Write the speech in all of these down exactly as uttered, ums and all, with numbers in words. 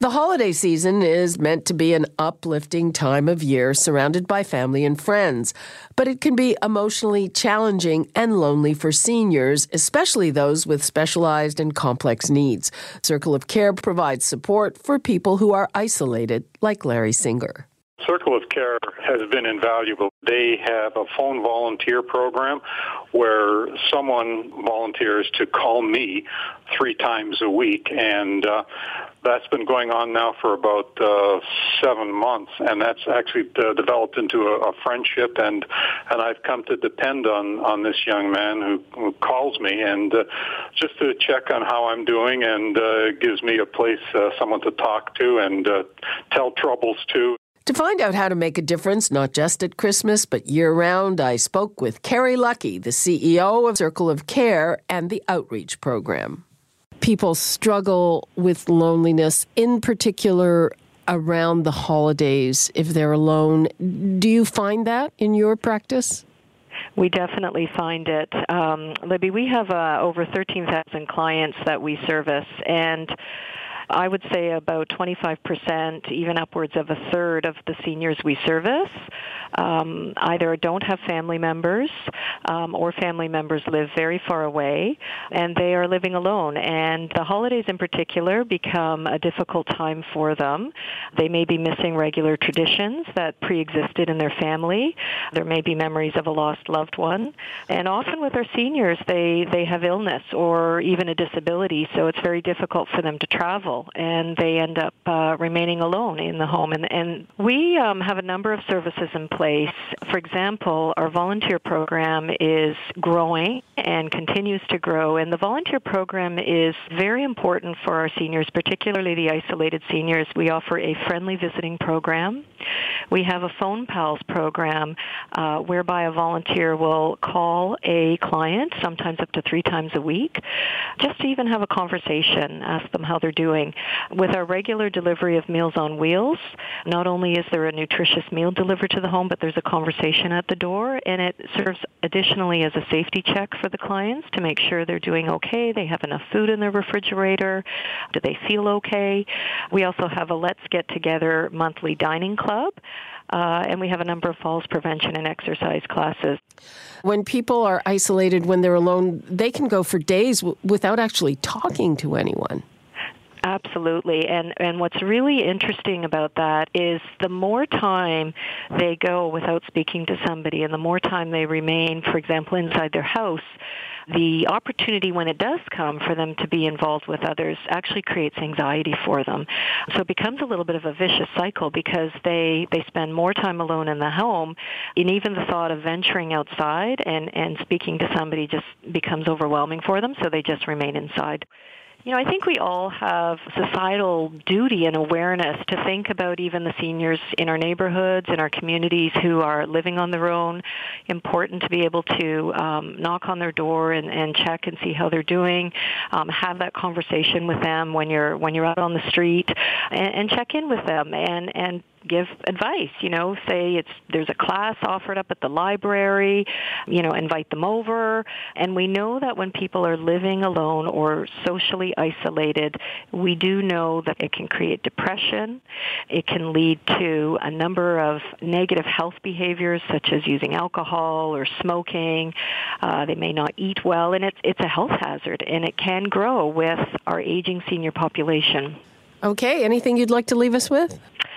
The holiday season is meant to be an uplifting time of year surrounded by family and friends, but it can be emotionally challenging and lonely for seniors, especially those with specialized and complex needs. Circle of Care provides support for people who are isolated, like Larry Singer. Circle of Care has been invaluable. They have a phone volunteer program where someone volunteers to call me three times a week, and uh, that's been going on now for about uh, seven months, and that's actually uh, developed into a, a friendship, and and I've come to depend on, on this young man who, who calls me and uh, just to check on how I'm doing, and uh, gives me a place, uh, someone to talk to and uh, tell troubles to. To find out how to make a difference, not just at Christmas, but year-round, I spoke with Carrie Lucky, the C E O of Circle of Care and the Outreach Program. People struggle with loneliness, in particular around the holidays if they're alone. Do you find that in your practice? We definitely find it. Um, Libby, we have uh, over thirteen thousand clients that we service, and I would say about twenty-five percent, even upwards of a third of the seniors we service um, either don't have family members um, or family members live very far away, and they are living alone. And the holidays in particular become a difficult time for them. They may be missing regular traditions that pre-existed in their family. There may be memories of a lost loved one. And often with our seniors, they, they have illness or even a disability, so it's very difficult for them to travel, and they end up uh, remaining alone in the home. And, and we um, have a number of services in place. For example, our volunteer program is growing and continues to grow, and the volunteer program is very important for our seniors, particularly the isolated seniors. We offer a friendly visiting program. We have a Phone Pals program uh, whereby a volunteer will call a client, sometimes up to three times a week, just to even have a conversation, ask them how they're doing. With our regular delivery of Meals on Wheels, not only is there a nutritious meal delivered to the home, but there's a conversation at the door, and it serves additionally as a safety check for the clients to make sure they're doing okay, they have enough food in their refrigerator, do they feel okay. We also have a Let's Get Together monthly dining club, uh, and we have a number of falls prevention and exercise classes. When people are isolated, when they're alone, they can go for days w- without actually talking to anyone. Absolutely. And and what's really interesting about that is the more time they go without speaking to somebody and the more time they remain, for example, inside their house, the opportunity when it does come for them to be involved with others actually creates anxiety for them. So it becomes a little bit of a vicious cycle because they, they spend more time alone in the home, and even the thought of venturing outside and, and speaking to somebody just becomes overwhelming for them, so they just remain inside. You know, I think we all have societal duty and awareness to think about even the seniors in our neighborhoods, in our communities who are living on their own. Important to be able to um, knock on their door and, and check and see how they're doing, um, have that conversation with them when you're when you're out on the street, and, and check in with them and, and give advice, you know, say it's there's a class offered up at the library, you know, invite them over. And we know that when people are living alone or socially isolated, we do know that it can create depression. It can lead to a number of negative health behaviors such as using alcohol or smoking. Uh, they may not eat well, and it's it's a health hazard, and it can grow with our aging senior population. Okay, anything you'd like to leave us with?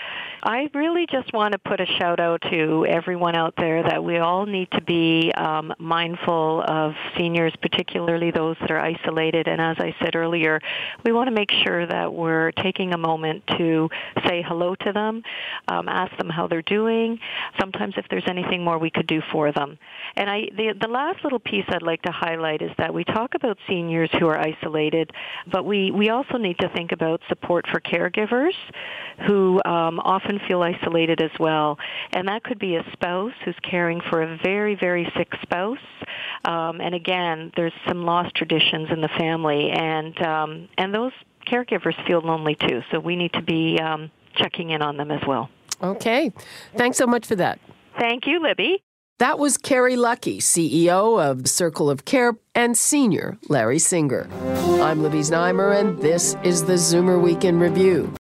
I really just want to put a shout out to everyone out there that we all need to be um, mindful of seniors, particularly those that are isolated. And as I said earlier, we want to make sure that we're taking a moment to say hello to them, um, ask them how they're doing, sometimes if there's anything more we could do for them. And I, the, the last little piece I'd like to highlight is that we talk about seniors who are isolated, but we, we also need to think about support for caregivers who um, often feel isolated as well. And that could be a spouse who's caring for a very, very sick spouse. Um, and again, there's some lost traditions in the family, and um, and those caregivers feel lonely too. So we need to be um, checking in on them as well. Okay. Thanks so much for that. Thank you, Libby. That was Carrie Lucky, C E O of Circle of Care, and senior Larry Singer. I'm Libby Znaimer, and this is the Zoomer Week in Review.